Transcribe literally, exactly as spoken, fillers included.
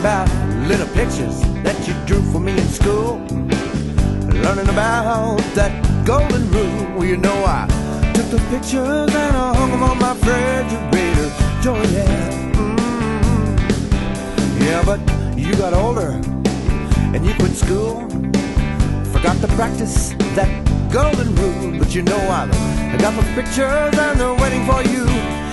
about little pictures that you drew for me in school, learning about that golden rule. Well, you know I took the pictures and I hung them on my refrigerator. Joy, yeah, mm-hmm. Yeah, but you got older and you quit school, forgot to practice that golden rule. But you know I, I got the pictures and they're waiting for you.